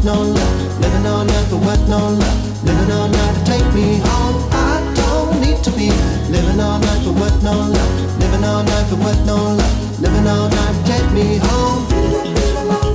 what, no love. Living all night for what, no love. Living all night to take me home. I don't need to be living all night for what, no love. Living all night for what, no love. Living all night to take me home.